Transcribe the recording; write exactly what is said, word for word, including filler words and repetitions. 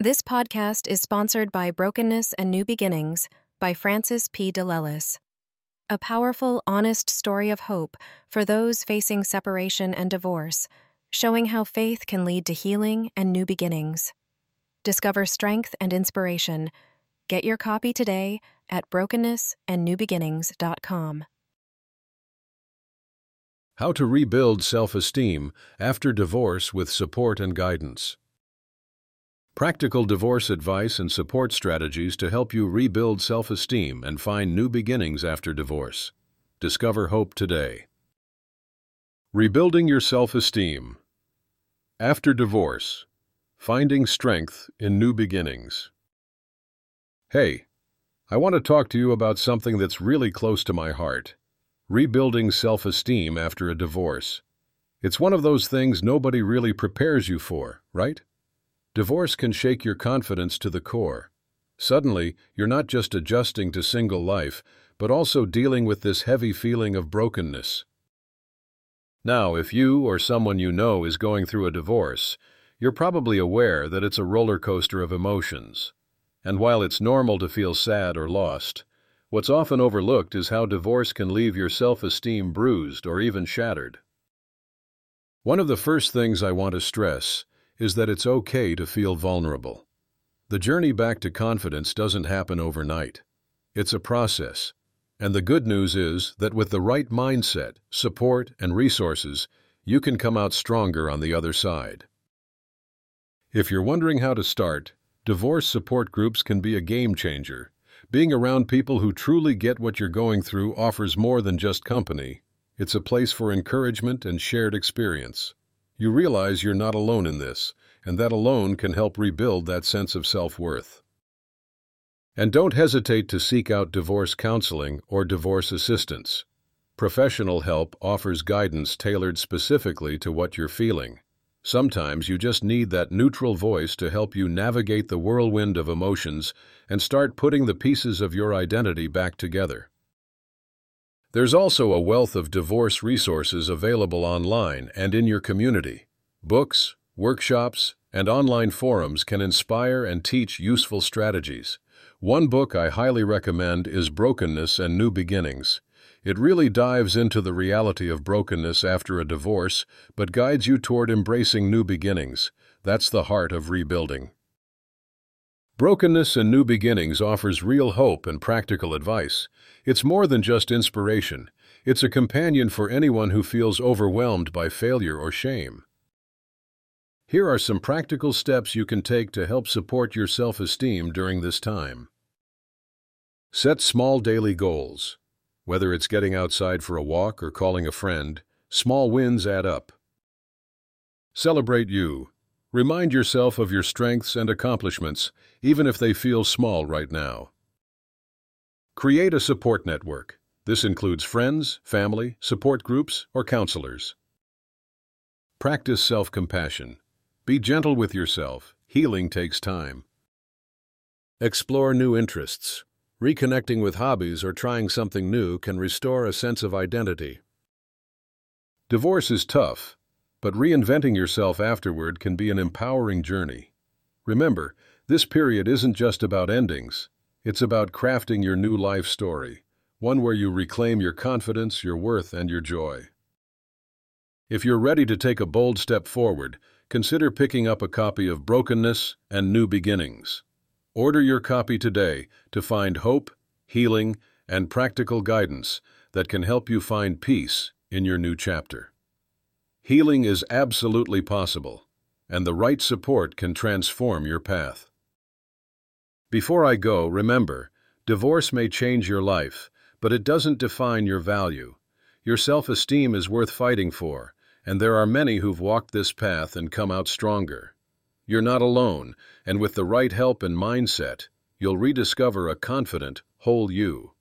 This podcast is sponsored by Brokenness and New Beginnings by Francis P. DeLellis. A powerful, honest story of hope for those facing separation and divorce, showing how faith can lead to healing and new beginnings. Discover strength and inspiration. Get your copy today at brokenness and new beginnings dot com. How to rebuild self-esteem after divorce with support and guidance. Practical divorce advice and support strategies to help you rebuild self-esteem and find new beginnings after divorce. Discover hope today. Rebuilding your self-esteem. After divorce, finding strength in new beginnings. Hey, I want to talk to you about something that's really close to my heart. Rebuilding self-esteem after a divorce. It's one of those things nobody really prepares you for, right? Divorce can shake your confidence to the core. Suddenly, you're not just adjusting to single life, but also dealing with this heavy feeling of brokenness. Now, if you or someone you know is going through a divorce, you're probably aware that it's a roller coaster of emotions. And while it's normal to feel sad or lost, what's often overlooked is how divorce can leave your self-esteem bruised or even shattered. One of the first things I want to stress is that it's okay to feel vulnerable. The journey back to confidence doesn't happen overnight. It's a process. And the good news is that with the right mindset, support, and resources, you can come out stronger on the other side. If you're wondering how to start, divorce support groups can be a game changer. Being around people who truly get what you're going through offers more than just company. It's a place for encouragement and shared experience. You realize you're not alone in this, and that alone can help rebuild that sense of self-worth. And don't hesitate to seek out divorce counseling or divorce assistance. Professional help offers guidance tailored specifically to what you're feeling. Sometimes you just need that neutral voice to help you navigate the whirlwind of emotions and start putting the pieces of your identity back together. There's also a wealth of divorce resources available online and in your community. Books, workshops, and online forums can inspire and teach useful strategies. One book I highly recommend is Brokenness and New Beginnings. It really dives into the reality of brokenness after a divorce, but guides you toward embracing new beginnings. That's the heart of rebuilding. Brokenness and New Beginnings offers real hope and practical advice. It's more than just inspiration. It's a companion for anyone who feels overwhelmed by failure or shame. Here are some practical steps you can take to help support your self-esteem during this time. Set small daily goals. Whether it's getting outside for a walk or calling a friend, small wins add up. Celebrate you. Remind yourself of your strengths and accomplishments, even if they feel small right now. Create a support network. This includes friends, family, support groups, or counselors. Practice self-compassion. Be gentle with yourself. Healing takes time. Explore new interests. Reconnecting with hobbies or trying something new can restore a sense of identity. Divorce is tough, but reinventing yourself afterward can be an empowering journey. Remember, this period isn't just about endings. It's about crafting your new life story, one where you reclaim your confidence, your worth, and your joy. If you're ready to take a bold step forward, consider picking up a copy of Brokenness and New Beginnings. Order your copy today to find hope, healing, and practical guidance that can help you find peace in your new chapter. Healing is absolutely possible, and the right support can transform your path. Before I go, remember, divorce may change your life, but it doesn't define your value. Your self-esteem is worth fighting for, and there are many who've walked this path and come out stronger. You're not alone, and with the right help and mindset, you'll rediscover a confident, whole you.